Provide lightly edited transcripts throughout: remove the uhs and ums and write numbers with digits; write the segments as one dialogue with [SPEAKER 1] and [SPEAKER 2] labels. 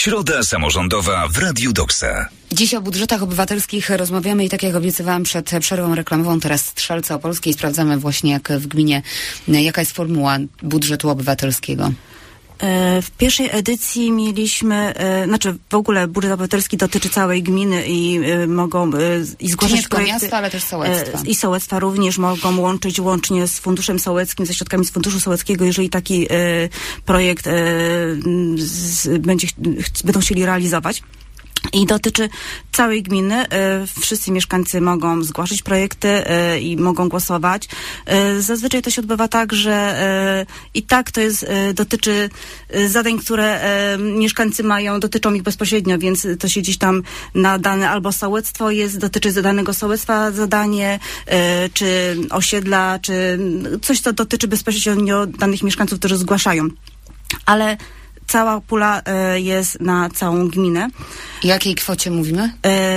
[SPEAKER 1] Środa samorządowa w Radiu Doksa.
[SPEAKER 2] Dziś o budżetach obywatelskich rozmawiamy i tak jak obiecywałam przed przerwą reklamową, teraz Strzelce Opolskiej sprawdzamy właśnie jak w gminie, jaka jest formuła budżetu obywatelskiego.
[SPEAKER 3] W pierwszej edycji mieliśmy, w ogóle budżet obywatelski dotyczy całej gminy i mogą i zgłaszać
[SPEAKER 2] nie tylko
[SPEAKER 3] projekty.
[SPEAKER 2] miasta, ale też sołectwa.
[SPEAKER 3] I sołectwa również mogą łączyć łącznie z Funduszem Sołeckim, ze środkami z Funduszu Sołeckiego, jeżeli taki projekt będą chcieli realizować. I dotyczy całej gminy. Wszyscy mieszkańcy mogą zgłaszać projekty i mogą głosować. Zazwyczaj to się odbywa tak, że i tak to jest, dotyczy zadań, które mieszkańcy mają, dotyczą ich bezpośrednio, więc to się gdzieś tam na dane albo sołectwo dotyczy danego sołectwa zadanie, czy osiedla, czy coś, co dotyczy bezpośrednio danych mieszkańców, którzy zgłaszają. Ale cała pula jest na całą gminę.
[SPEAKER 2] Jakiej kwocie mówimy?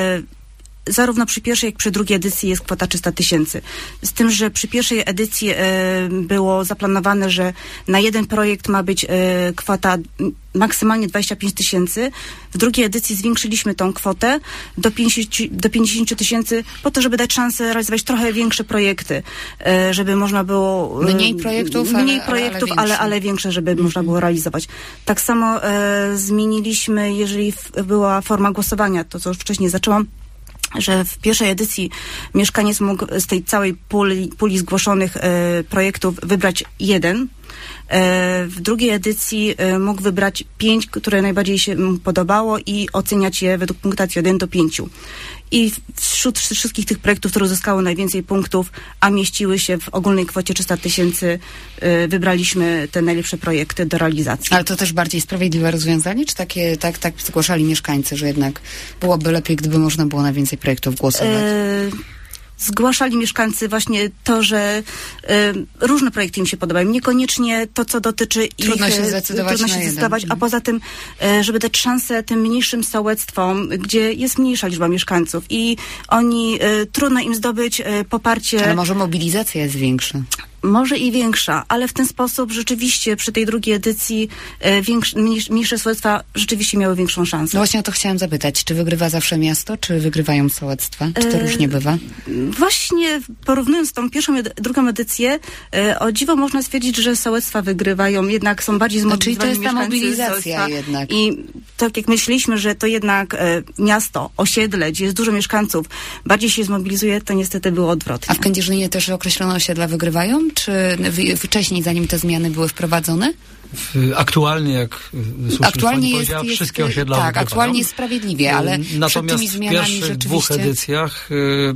[SPEAKER 3] Zarówno przy pierwszej, jak przy drugiej edycji jest kwota 300 000. Z tym, że przy pierwszej edycji było zaplanowane, że na jeden projekt ma być kwota maksymalnie 25 000. W drugiej edycji zwiększyliśmy tą kwotę do 50 000 po to, żeby dać szansę realizować trochę większe projekty, żeby można było...
[SPEAKER 2] Mniej projektów,
[SPEAKER 3] ale większe, żeby można było realizować. Tak samo zmieniliśmy, jeżeli była forma głosowania, to co już wcześniej zaczęłam, że w pierwszej edycji mieszkaniec mógł z tej całej puli zgłoszonych projektów wybrać jeden. W drugiej edycji mógł wybrać 5, które najbardziej się mu podobało i oceniać je według punktacji 1 do 5. I wśród wszystkich tych projektów, które uzyskały najwięcej punktów, a mieściły się w ogólnej kwocie 300 000, wybraliśmy te najlepsze projekty do realizacji.
[SPEAKER 2] Ale to też bardziej sprawiedliwe rozwiązanie? Czy tak zgłaszali mieszkańcy, że jednak byłoby lepiej, gdyby można było na więcej projektów głosować?
[SPEAKER 3] Zgłaszali mieszkańcy właśnie to, że różne projekty im się podobają. Niekoniecznie to, co dotyczy ich.
[SPEAKER 2] Trudno się zdecydować,
[SPEAKER 3] a poza tym, żeby dać szansę tym mniejszym sołectwom, gdzie jest mniejsza liczba mieszkańców i oni, trudno im zdobyć poparcie.
[SPEAKER 2] Ale może mobilizacja jest większa?
[SPEAKER 3] Może i większa, ale w ten sposób rzeczywiście przy tej drugiej edycji mniejsze sołectwa rzeczywiście miały większą szansę.
[SPEAKER 2] No właśnie o to chciałam zapytać. Czy wygrywa zawsze miasto, czy wygrywają sołectwa? Czy to różnie bywa?
[SPEAKER 3] Właśnie porównując tą pierwszą i drugą edycję, o dziwo można stwierdzić, że sołectwa wygrywają, jednak są bardziej zmobilizowani
[SPEAKER 2] czyli to jest ta mobilizacja
[SPEAKER 3] sołectwa.
[SPEAKER 2] jednak.
[SPEAKER 3] I tak jak myśleliśmy, że to jednak miasto, osiedle, gdzie jest dużo mieszkańców, bardziej się zmobilizuje, to niestety było odwrotnie.
[SPEAKER 2] A w Kędzierzynie też określone osiedla wygrywają? Czy wcześniej, zanim te zmiany były wprowadzone?
[SPEAKER 4] Aktualnie, jak
[SPEAKER 2] aktualnie
[SPEAKER 4] powiedziała, wszystkie osiedla
[SPEAKER 2] tak,
[SPEAKER 4] wygrywają.
[SPEAKER 2] Aktualnie jest sprawiedliwie, ale
[SPEAKER 4] natomiast
[SPEAKER 2] przed tymi zmianami
[SPEAKER 4] w pierwszych
[SPEAKER 2] rzeczywiście...
[SPEAKER 4] 2 edycjach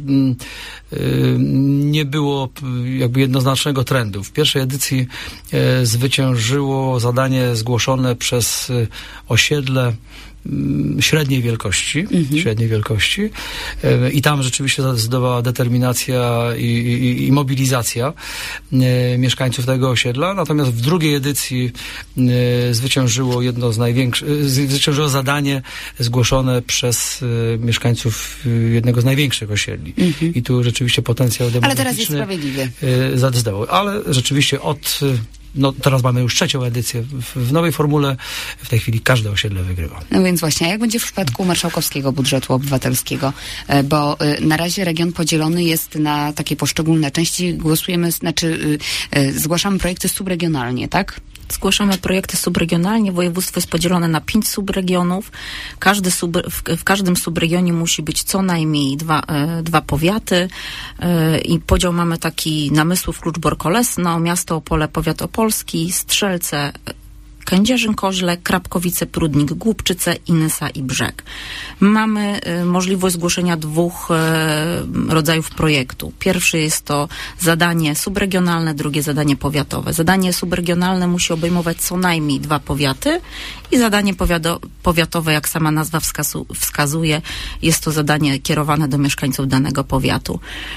[SPEAKER 4] nie było jakby jednoznacznego trendu. W pierwszej edycji zwyciężyło zadanie zgłoszone przez osiedle średniej wielkości i tam rzeczywiście zadecydowała determinacja i mobilizacja mieszkańców tego osiedla, natomiast w drugiej edycji zwyciężyło zwyciężyło zadanie zgłoszone przez mieszkańców jednego z największych osiedli i tu rzeczywiście potencjał demograficzny
[SPEAKER 2] ale teraz jest sprawiedliwy.
[SPEAKER 4] Zadecydował, ale rzeczywiście teraz mamy już 3. edycję. W nowej formule w tej chwili każde osiedle wygrywa.
[SPEAKER 2] No więc właśnie, a jak będzie w przypadku marszałkowskiego budżetu obywatelskiego? Bo na razie region podzielony jest na takie poszczególne części. Zgłaszamy projekty subregionalnie, tak?
[SPEAKER 5] Zgłaszamy projekty subregionalnie. Województwo jest podzielone na 5 subregionów. W każdym subregionie musi być co najmniej dwa powiaty. I podział mamy taki: Namysłów, Kluczbork-Olesno, miasto Opole, powiat opolski, Strzelce, Kędzierzyn-Koźle, Krapkowice, Prudnik, Głubczyce, Inysa i Brzeg. Mamy możliwość zgłoszenia 2 rodzajów projektu. Pierwszy jest to zadanie subregionalne, drugie zadanie powiatowe. Zadanie subregionalne musi obejmować co najmniej 2 powiaty i zadanie powiatowe, jak sama nazwa wskazuje, jest to zadanie kierowane do mieszkańców danego powiatu.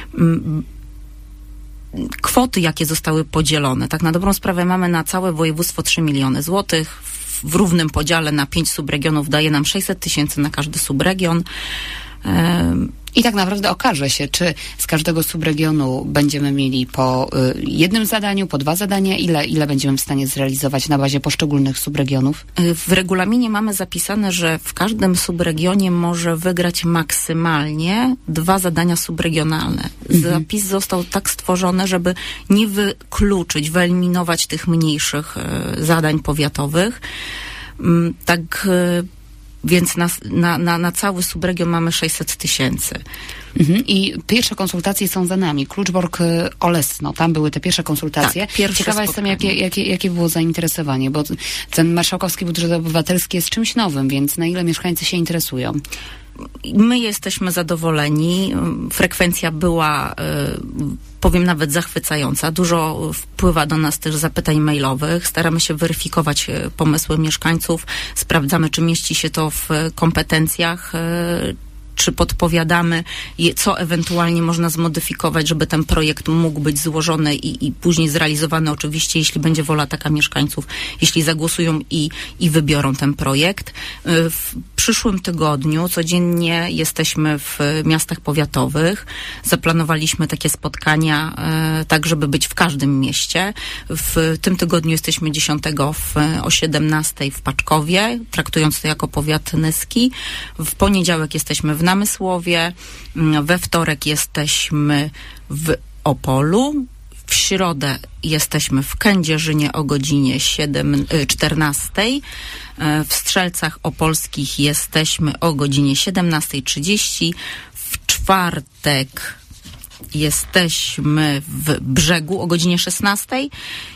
[SPEAKER 5] Kwoty, jakie zostały podzielone. Tak na dobrą sprawę mamy na całe województwo 3 miliony złotych. W równym podziale na 5 subregionów daje nam 600 000 na każdy subregion.
[SPEAKER 2] I tak naprawdę okaże się, czy z każdego subregionu będziemy mieli po jednym zadaniu, po 2 zadania, ile będziemy w stanie zrealizować na bazie poszczególnych subregionów?
[SPEAKER 5] W regulaminie mamy zapisane, że w każdym subregionie może wygrać maksymalnie 2 zadania subregionalne. Zapis został tak stworzony, żeby nie wykluczyć, wyeliminować tych mniejszych zadań powiatowych. Tak więc na cały subregion mamy 600 000.
[SPEAKER 2] I pierwsze konsultacje są za nami. Kluczbork, Olesno, tam były te pierwsze konsultacje.
[SPEAKER 5] Tak,
[SPEAKER 2] Ciekawa jestem, jakie było zainteresowanie, bo ten marszałkowski budżet obywatelski jest czymś nowym, więc na ile mieszkańcy się interesują?
[SPEAKER 5] My jesteśmy zadowoleni. Frekwencja była, powiem, nawet zachwycająca. Dużo wpływa do nas też zapytań mailowych. Staramy się weryfikować pomysły mieszkańców. Sprawdzamy, czy mieści się to w kompetencjach, czy podpowiadamy, co ewentualnie można zmodyfikować, żeby ten projekt mógł być złożony i później zrealizowany, oczywiście, jeśli będzie wola taka mieszkańców, jeśli zagłosują i wybiorą ten projekt. W przyszłym tygodniu codziennie jesteśmy w miastach powiatowych. Zaplanowaliśmy takie spotkania, tak żeby być w każdym mieście. W tym tygodniu jesteśmy 10 o 17 w Paczkowie, traktując to jako powiat nyski. W poniedziałek jesteśmy w Namysłowie, we wtorek jesteśmy w Opolu, w środę jesteśmy w Kędzierzynie o godzinie 14, w Strzelcach Opolskich jesteśmy o godzinie 17:30, w czwartek jesteśmy w Brzegu o godzinie 16.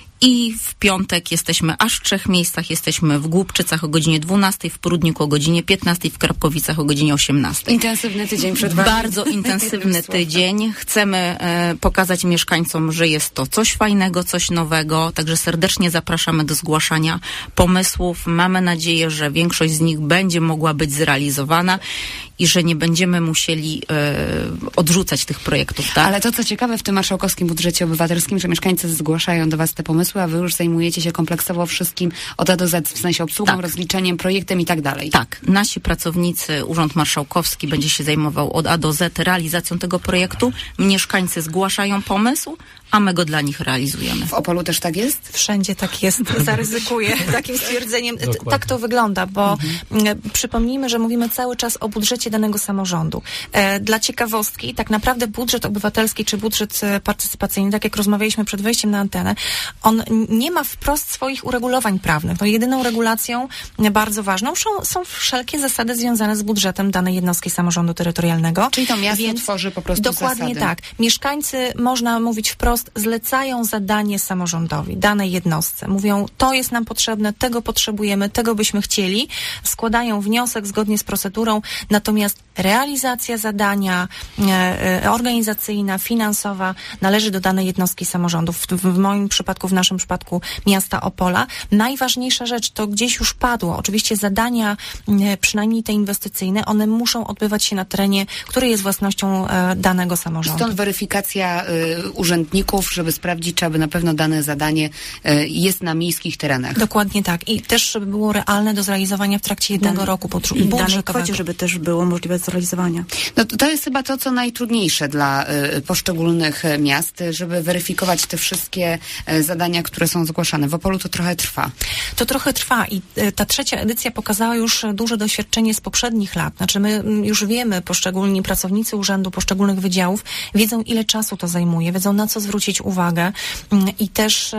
[SPEAKER 5] I w piątek jesteśmy aż w 3 miejscach. Jesteśmy w Głubczycach o godzinie 12, w Prudniku o godzinie 15, w Krapkowicach o godzinie 18.
[SPEAKER 2] Intensywny tydzień przed wami.
[SPEAKER 5] Bardzo intensywny tydzień. Chcemy pokazać mieszkańcom, że jest to coś fajnego, coś nowego. Także serdecznie zapraszamy do zgłaszania pomysłów. Mamy nadzieję, że większość z nich będzie mogła być zrealizowana i że nie będziemy musieli odrzucać tych projektów, tak?
[SPEAKER 2] Ale to, co ciekawe w tym marszałkowskim budżecie obywatelskim, że mieszkańcy zgłaszają do was te pomysły, a wy już zajmujecie się kompleksowo wszystkim od A do Z, w sensie obsługą,
[SPEAKER 5] tak,
[SPEAKER 2] rozliczeniem, projektem i tak dalej.
[SPEAKER 5] Tak. Nasi pracownicy, Urząd Marszałkowski będzie się zajmował od A do Z realizacją tego projektu. Mieszkańcy zgłaszają pomysł, a my go dla nich realizujemy.
[SPEAKER 2] W Opolu też tak jest?
[SPEAKER 6] Wszędzie tak jest. Zaryzykuję takim stwierdzeniem. Tak to wygląda, bo przypomnijmy, że mówimy cały czas o budżecie danego samorządu. Dla ciekawostki, tak naprawdę budżet obywatelski czy budżet partycypacyjny, tak jak rozmawialiśmy przed wejściem na antenę, on nie ma wprost swoich uregulowań prawnych. No, jedyną regulacją bardzo ważną są wszelkie zasady związane z budżetem danej jednostki samorządu terytorialnego.
[SPEAKER 2] Czyli to miasto tworzy po prostu
[SPEAKER 6] dokładnie
[SPEAKER 2] zasady.
[SPEAKER 6] Tak. Mieszkańcy, można mówić wprost, zlecają zadanie samorządowi, danej jednostce. Mówią, to jest nam potrzebne, tego potrzebujemy, tego byśmy chcieli. Składają wniosek zgodnie z procedurą, natomiast realizacja zadania organizacyjna, finansowa należy do danej jednostki samorządu. W moim przypadku, w naszym przypadku miasta Opola. Najważniejsza rzecz, to gdzieś już padło. Oczywiście zadania, przynajmniej te inwestycyjne, one muszą odbywać się na terenie, który jest własnością danego samorządu.
[SPEAKER 2] Stąd weryfikacja urzędników, żeby sprawdzić, czy aby na pewno dane zadanie jest na miejskich terenach.
[SPEAKER 6] Dokładnie tak. I też, żeby było realne do zrealizowania w trakcie jednego roku
[SPEAKER 3] I w danej kwocie, żeby też było możliwe zrealizowania.
[SPEAKER 2] No to jest chyba to, co najtrudniejsze dla poszczególnych miast, żeby weryfikować te wszystkie zadania, które są zgłaszane. W Opolu to trochę trwa.
[SPEAKER 6] To trochę trwa i ta 3. edycja pokazała już duże doświadczenie z poprzednich lat. Znaczy my już wiemy, poszczególni pracownicy urzędu, poszczególnych wydziałów wiedzą, ile czasu to zajmuje, wiedzą, na co zwrócić uwagę i też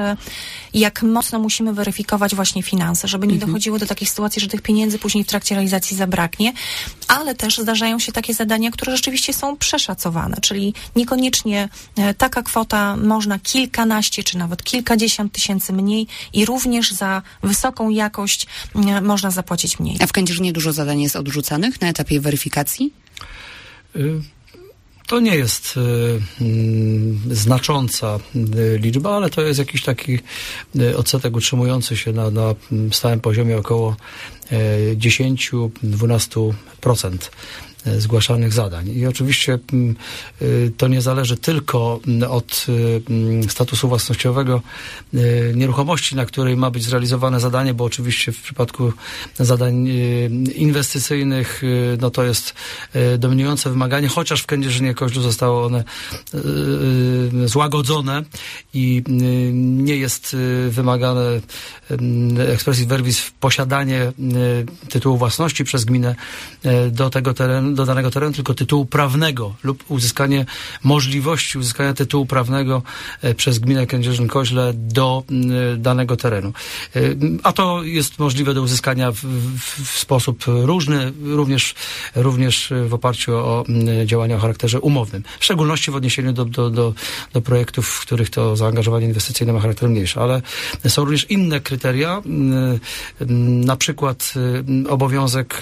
[SPEAKER 6] jak mocno musimy weryfikować właśnie finanse, żeby nie dochodziło do takich sytuacji, że tych pieniędzy później w trakcie realizacji zabraknie, ale też zdarzają się takie zadania, które rzeczywiście są przeszacowane, czyli niekoniecznie taka kwota, można kilkanaście czy nawet kilkadziesiąt tysięcy mniej i również za wysoką jakość można zapłacić mniej.
[SPEAKER 2] A w Kędzierzynie dużo zadań jest odrzucanych na etapie weryfikacji?
[SPEAKER 4] To nie jest znacząca liczba, ale to jest jakiś taki odsetek utrzymujący się na stałym poziomie około 10-12% zgłaszanych zadań. I oczywiście to nie zależy tylko od statusu własnościowego nieruchomości, na której ma być zrealizowane zadanie, bo oczywiście w przypadku zadań inwestycyjnych no to jest dominujące wymaganie, chociaż w Kędzierzynie-Koźlu zostało one złagodzone i nie jest wymagane expressis verbis posiadanie tytułu własności przez gminę do danego terenu, tylko tytułu prawnego lub uzyskanie możliwości uzyskania tytułu prawnego przez gminę Kędzierzyn-Koźle do danego terenu. A to jest możliwe do uzyskania w sposób różny, również w oparciu o działania o charakterze umownym. W szczególności w odniesieniu do projektów, w których to zaangażowanie inwestycyjne ma charakter mniejszy. Ale są również inne kryteria, na przykład obowiązek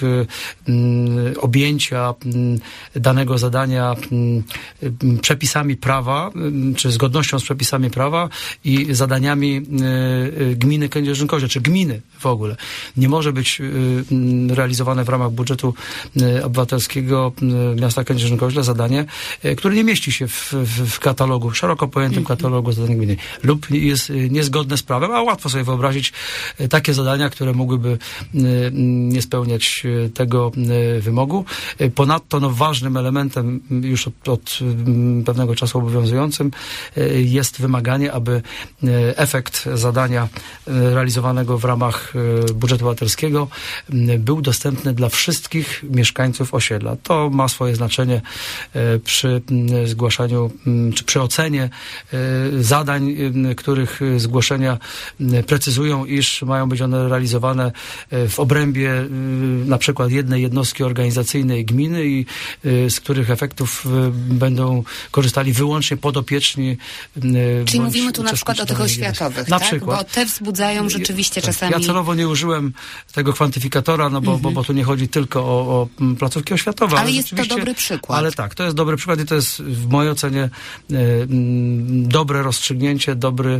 [SPEAKER 4] objęcia danego zadania przepisami prawa, czy zgodnością z przepisami prawa i zadaniami gminy Kędzierzyn-Koźle, czy gminy w ogóle. Nie może być realizowane w ramach budżetu obywatelskiego miasta Kędzierzyn-Koźle zadanie, które nie mieści się w katalogu, szeroko pojętym katalogu zadań gminy lub jest niezgodne z prawem, a łatwo sobie wyobrazić takie zadania, które mogłyby nie spełniać tego wymogu. Ponadto ważnym elementem już od pewnego czasu obowiązującym jest wymaganie, aby efekt zadania realizowanego w ramach budżetu obywatelskiego był dostępny dla wszystkich mieszkańców osiedla. To ma swoje znaczenie przy zgłaszaniu, czy przy ocenie zadań, których zgłoszenia precyzują, iż mają być one realizowane w obrębie na przykład jednej jednostki organizacyjnej gminy i z których efektów będą korzystali wyłącznie podopieczni.
[SPEAKER 2] Czyli mówimy tu na przykład o tych oświatowych,
[SPEAKER 4] na
[SPEAKER 2] tak?
[SPEAKER 4] przykład.
[SPEAKER 2] Bo te wzbudzają rzeczywiście czasami...
[SPEAKER 4] Ja celowo nie użyłem tego kwantyfikatora, no bo tu nie chodzi tylko o placówki oświatowe.
[SPEAKER 2] Ale jest to dobry przykład.
[SPEAKER 4] Ale tak, to jest dobry przykład i to jest w mojej ocenie dobre rozstrzygnięcie,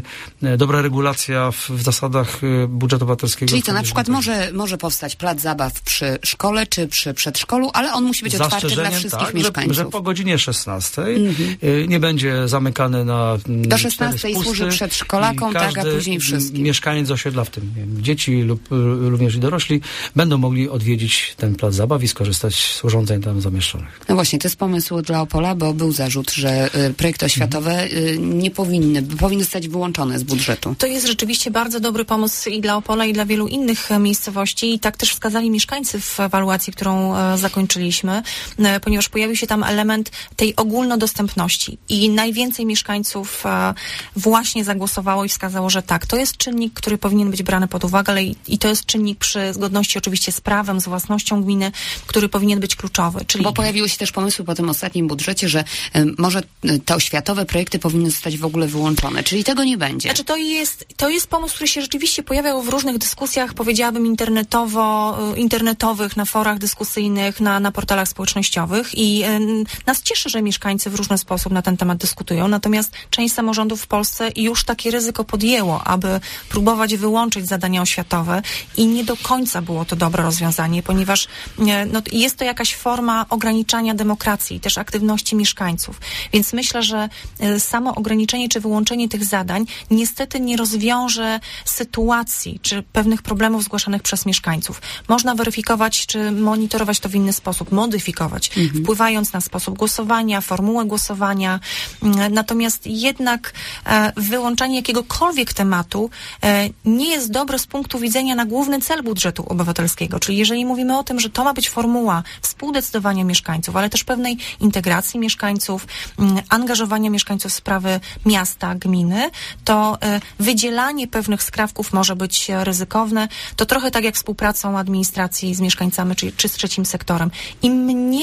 [SPEAKER 4] dobra regulacja w zasadach budżetu obywatelskiego.
[SPEAKER 2] Czyli to na przykład może powstać plac zabaw przy szkole czy przy przedszkolu, ale on musi być otwarty dla wszystkich mieszkańców.
[SPEAKER 4] Że po godzinie 16 nie będzie zamykany na
[SPEAKER 2] do 16 służy przedszkolakom, tak, a później wszystkim.
[SPEAKER 4] Mieszkaniec osiedla, w tym dzieci lub również i dorośli, będą mogli odwiedzić ten plac zabaw i skorzystać z urządzeń tam zamieszczonych.
[SPEAKER 2] No właśnie, to jest pomysł dla Opola, bo był zarzut, że projekty oświatowe nie powinny zostać wyłączone z budżetu.
[SPEAKER 6] To jest rzeczywiście bardzo dobry pomysł i dla Opola, i dla wielu innych miejscowości. I tak też wskazali mieszkańcy w ewaluacji, którą zakończyliśmy, ponieważ pojawił się tam element tej ogólnodostępności i najwięcej mieszkańców właśnie zagłosowało i wskazało, że tak, to jest czynnik, który powinien być brany pod uwagę, ale i to jest czynnik przy zgodności oczywiście z prawem, z własnością gminy, który powinien być kluczowy. Czyli...
[SPEAKER 2] Bo pojawiły się też pomysły po tym ostatnim budżecie, że może te oświatowe projekty powinny zostać w ogóle wyłączone, czyli tego nie będzie.
[SPEAKER 6] Znaczy to jest pomysł, który się rzeczywiście pojawiał w różnych dyskusjach, powiedziałabym internetowych, na forach dyskusyjnych, na portalach społecznościowych i nas cieszy, że mieszkańcy w różny sposób na ten temat dyskutują, natomiast część samorządów w Polsce już takie ryzyko podjęło, aby próbować wyłączyć zadania oświatowe i nie do końca było to dobre rozwiązanie, ponieważ jest to jakaś forma ograniczania demokracji i też aktywności mieszkańców. Więc myślę, że samo ograniczenie czy wyłączenie tych zadań niestety nie rozwiąże sytuacji czy pewnych problemów zgłaszanych przez mieszkańców. Można weryfikować czy monitorować to w inny sposób, modyfikować, wpływając na sposób głosowania, formułę głosowania. Natomiast jednak wyłączanie jakiegokolwiek tematu nie jest dobre z punktu widzenia na główny cel budżetu obywatelskiego. Czyli jeżeli mówimy o tym, że to ma być formuła współdecydowania mieszkańców, ale też pewnej integracji mieszkańców, angażowania mieszkańców w sprawy miasta, gminy, to wydzielanie pewnych skrawków może być ryzykowne. To trochę tak jak współpracą administracji z mieszkańcami czy z trzecim sektorem. Im mniej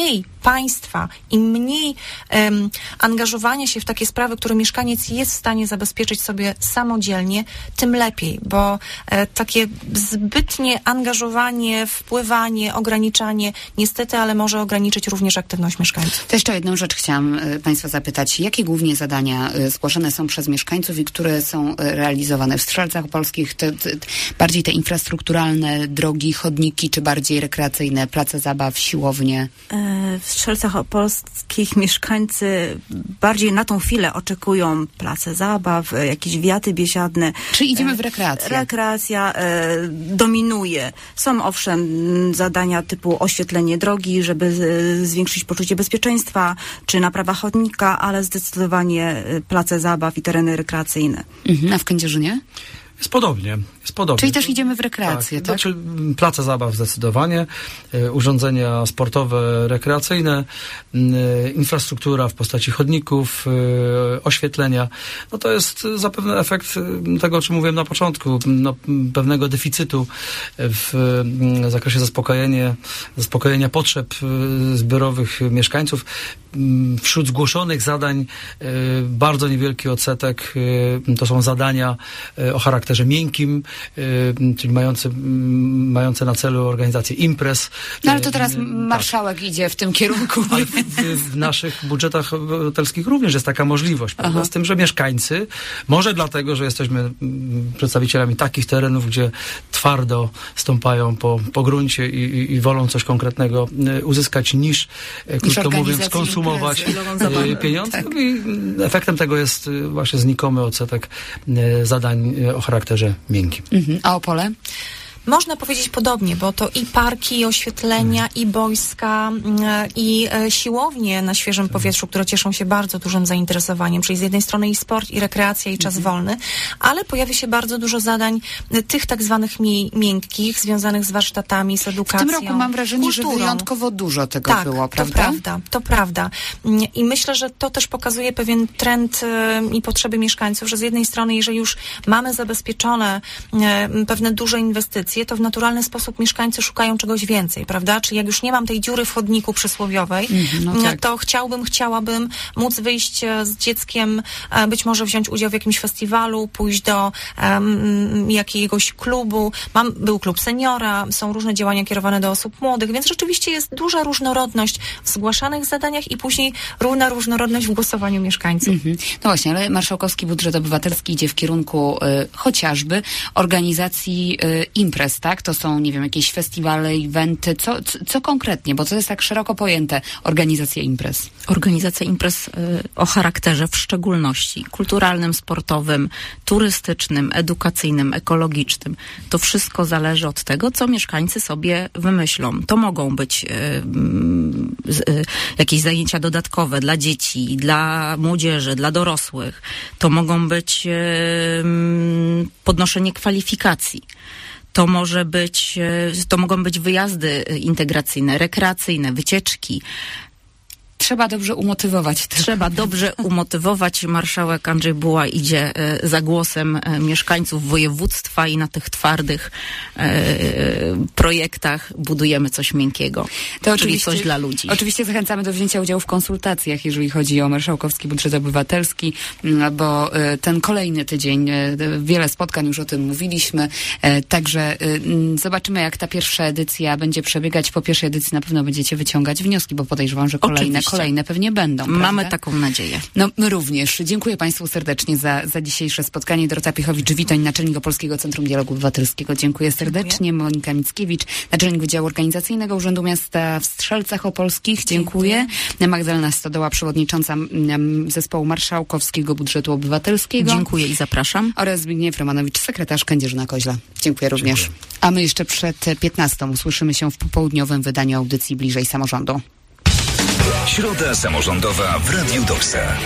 [SPEAKER 6] państwa, im mniej angażowania się w takie sprawy, które mieszkaniec jest w stanie zabezpieczyć sobie samodzielnie, tym lepiej, bo takie zbytnie angażowanie, wpływanie, ograniczanie, niestety, ale może ograniczyć również aktywność mieszkańców.
[SPEAKER 2] To jeszcze jedną rzecz chciałam Państwa zapytać. Jakie głównie zadania zgłaszane są przez mieszkańców i które są realizowane w Strzelcach Opolskich? Bardziej te infrastrukturalne, drogi, chodniki, czy bardziej rekreacyjne, place zabaw, siłownie?
[SPEAKER 3] W Strzelcach Opolskich mieszkańcy bardziej na tą chwilę oczekują place zabaw, jakieś wiaty biesiadne.
[SPEAKER 2] Czy idziemy w rekreację?
[SPEAKER 3] Rekreacja dominuje. Są owszem zadania typu oświetlenie drogi, żeby zwiększyć poczucie bezpieczeństwa, czy naprawa chodnika, ale zdecydowanie place zabaw i tereny rekreacyjne.
[SPEAKER 2] A w Kędzierzynie?
[SPEAKER 4] Jest podobnie.
[SPEAKER 2] Czyli też idziemy w rekreację, tak?
[SPEAKER 4] Znaczy place zabaw zdecydowanie, urządzenia sportowe, rekreacyjne, infrastruktura w postaci chodników, oświetlenia. No to jest zapewne efekt tego, o czym mówiłem na początku, pewnego deficytu w zakresie zaspokojenia potrzeb zbiorowych mieszkańców. Wśród zgłoszonych zadań bardzo niewielki odsetek to są zadania o charakterze miękkim, czyli mające na celu organizację imprez.
[SPEAKER 2] No ale to teraz marszałek idzie w tym kierunku.
[SPEAKER 4] Ale w naszych budżetach obywatelskich również jest taka możliwość, prawda? Z tym, że mieszkańcy, może dlatego, że jesteśmy przedstawicielami takich terenów, gdzie twardo stąpają po gruncie i wolą coś konkretnego uzyskać niż krótko mówiąc, skonsumować pieniądze. Tak. I efektem tego jest właśnie znikomy odsetek zadań o charakterze miękkim.
[SPEAKER 2] A Opole?
[SPEAKER 6] Można powiedzieć podobnie, bo to i parki, i oświetlenia, i boiska, i siłownie na świeżym powietrzu, które cieszą się bardzo dużym zainteresowaniem, czyli z jednej strony i sport, i rekreacja, i czas wolny, ale pojawi się bardzo dużo zadań tych tak zwanych miękkich, związanych z warsztatami, z edukacją,
[SPEAKER 2] w tym roku mam wrażenie,
[SPEAKER 6] kulturą.
[SPEAKER 2] Że wyjątkowo dużo tego było, prawda?
[SPEAKER 6] To prawda. I myślę, że to też pokazuje pewien trend i potrzeby mieszkańców, że z jednej strony, jeżeli już mamy zabezpieczone pewne duże inwestycje, to w naturalny sposób mieszkańcy szukają czegoś więcej, prawda? Czyli jak już nie mam tej dziury w chodniku przysłowiowej, to chciałabym móc wyjść z dzieckiem, być może wziąć udział w jakimś festiwalu, pójść do jakiegoś klubu. Był klub seniora, są różne działania kierowane do osób młodych, więc rzeczywiście jest duża różnorodność w zgłaszanych zadaniach i później równa różnorodność w głosowaniu mieszkańców.
[SPEAKER 2] No właśnie, ale marszałkowski budżet obywatelski idzie w kierunku chociażby organizacji imprez, tak? To są, nie wiem, jakieś festiwale, eventy. Co konkretnie? Bo to jest tak szeroko pojęte organizacja imprez.
[SPEAKER 5] Organizacja imprez o charakterze w szczególności kulturalnym, sportowym, turystycznym, edukacyjnym, ekologicznym. To wszystko zależy od tego, co mieszkańcy sobie wymyślą. To mogą być jakieś zajęcia dodatkowe dla dzieci, dla młodzieży, dla dorosłych. To mogą być podnoszenie kwalifikacji. To mogą być wyjazdy integracyjne, rekreacyjne, wycieczki.
[SPEAKER 2] Trzeba dobrze umotywować.
[SPEAKER 5] Trzeba dobrze umotywować. Marszałek Andrzej Buła idzie za głosem mieszkańców województwa i na tych twardych projektach budujemy coś miękkiego, czyli coś dla ludzi.
[SPEAKER 2] Oczywiście zachęcamy do wzięcia udziału w konsultacjach, jeżeli chodzi o marszałkowski budżet obywatelski, bo ten kolejny tydzień, wiele spotkań, już o tym mówiliśmy, także zobaczymy, jak ta pierwsza edycja będzie przebiegać. Po pierwszej edycji na pewno będziecie wyciągać wnioski, bo podejrzewam, że kolejne pewnie będą.
[SPEAKER 5] Mamy
[SPEAKER 2] prawda?
[SPEAKER 5] taką nadzieję.
[SPEAKER 2] No, my również. Dziękuję Państwu serdecznie za dzisiejsze spotkanie. Dorota Piechowicz-Witoń, naczelnik Opolskiego Centrum Dialogu Obywatelskiego. Dziękuję serdecznie. Monika Mickiewicz, naczelnik Wydziału Organizacyjnego Urzędu Miasta w Strzelcach Opolskich. Dziękuję. Magdalena Stodoła, przewodnicząca Zespołu Marszałkowskiego Budżetu Obywatelskiego.
[SPEAKER 5] Dziękuję i zapraszam.
[SPEAKER 2] Oraz Zbigniew Romanowicz, sekretarz Kędzierzyna-Koźla. Dziękuję również. Dziękuję. A my jeszcze przed 15 usłyszymy się w popołudniowym wydaniu audycji Bliżej Samorządu.
[SPEAKER 1] Środa samorządowa w Radiu Doksa.